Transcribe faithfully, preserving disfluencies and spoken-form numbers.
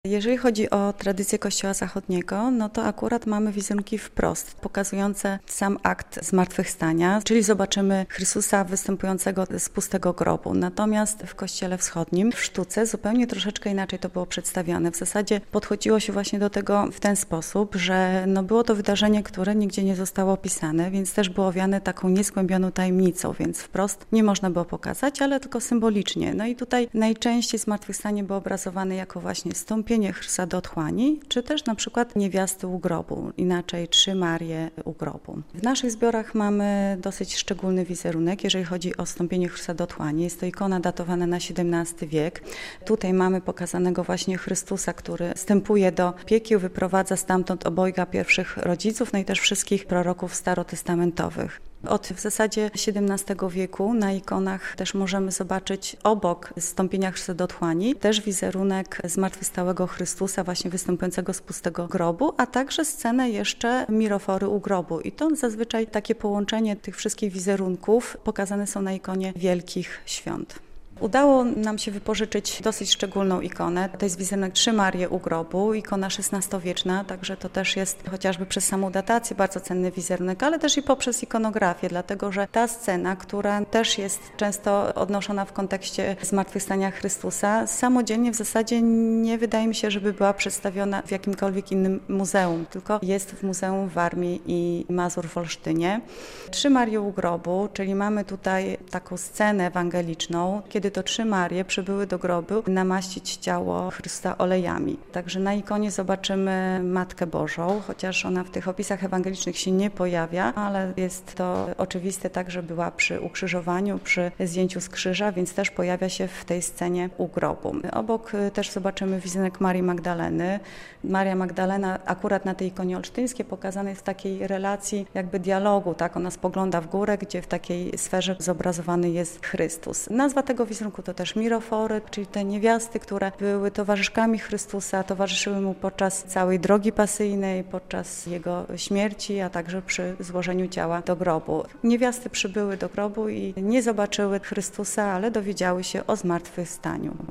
Jeżeli chodzi o tradycję Kościoła Zachodniego, no to akurat mamy wizerunki wprost, pokazujące sam akt zmartwychwstania, czyli zobaczymy Chrystusa występującego z pustego grobu. Natomiast w Kościele Wschodnim, w sztuce, zupełnie troszeczkę inaczej to było przedstawiane. W zasadzie podchodziło się właśnie do tego w ten sposób, że no było to wydarzenie, które nigdzie nie zostało opisane, więc też było owiane taką nieskłębioną tajemnicą, więc wprost nie można było pokazać, ale tylko symbolicznie. No i tutaj najczęściej zmartwychwstanie było obrazowane jako właśnie wstąpienie Chrystusa do otchłani, czy też na przykład niewiasty u grobu, inaczej trzy Marie u grobu. W naszych zbiorach mamy dosyć szczególny wizerunek, jeżeli chodzi o wstąpienie Chrystusa do otchłani. Jest to ikona datowana na siedemnasty wiek. Tutaj mamy pokazanego właśnie Chrystusa, który wstępuje do piekieł, wyprowadza stamtąd obojga pierwszych rodziców, no i też wszystkich proroków starotestamentowych. Od w zasadzie siedemnastego wieku na ikonach też możemy zobaczyć obok wstąpienia Chrystusa do otchłani też wizerunek zmartwychwstałego Chrystusa właśnie występującego z pustego grobu, a także scenę jeszcze mirofory u grobu. I to zazwyczaj takie połączenie tych wszystkich wizerunków pokazane są na ikonie Wielkich Świąt. Udało nam się wypożyczyć dosyć szczególną ikonę. To jest wizerunek trzy Marie u grobu, ikona szesnastowieczna, także to też jest chociażby przez samą datację bardzo cenny wizerunek, ale też i poprzez ikonografię, dlatego że ta scena, która też jest często odnoszona w kontekście zmartwychwstania Chrystusa, samodzielnie w zasadzie nie wydaje mi się, żeby była przedstawiona w jakimkolwiek innym muzeum, tylko jest w Muzeum Warmii i Mazur w Olsztynie. Trzy Marie u grobu, czyli mamy tutaj taką scenę ewangeliczną, kiedy to trzy Marie przybyły do grobu namaścić ciało Chrystusa olejami. Także na ikonie zobaczymy Matkę Bożą, chociaż ona w tych opisach ewangelicznych się nie pojawia, ale jest to oczywiste tak, że była przy ukrzyżowaniu, przy zdjęciu z krzyża, więc też pojawia się w tej scenie u grobu. Obok też zobaczymy wizerunek Marii Magdaleny. Maria Magdalena akurat na tej ikonie olsztyńskiej pokazana jest w takiej relacji jakby dialogu, tak? Ona spogląda w górę, gdzie w takiej sferze zobrazowany jest Chrystus. Nazwa tego wizerunku to też mirofory, czyli te niewiasty, które były towarzyszkami Chrystusa, towarzyszyły mu podczas całej drogi pasyjnej, podczas jego śmierci, a także przy złożeniu ciała do grobu. Niewiasty przybyły do grobu i nie zobaczyły Chrystusa, ale dowiedziały się o zmartwychwstaniu.